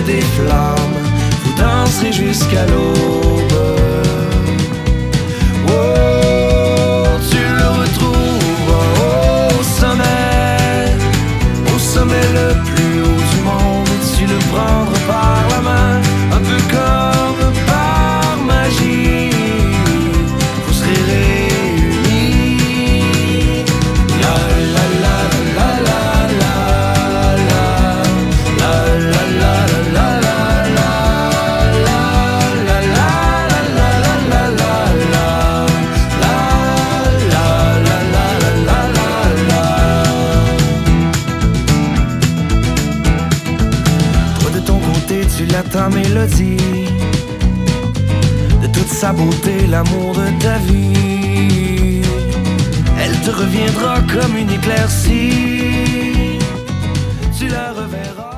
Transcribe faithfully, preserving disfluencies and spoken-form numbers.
comme des flammes, vous danserez jusqu'à l'aube. Oh, tu le retrouves au sommet, au sommet le plus haut du monde. Tu le prendras par la main, un peu comme par magie. Vous serez réunis. La la la la la la la la la la la la la la tu l'as ta mélodie, de toute sa beauté, l'amour de ta vie. Elle te reviendra comme une éclaircie, tu la reverras.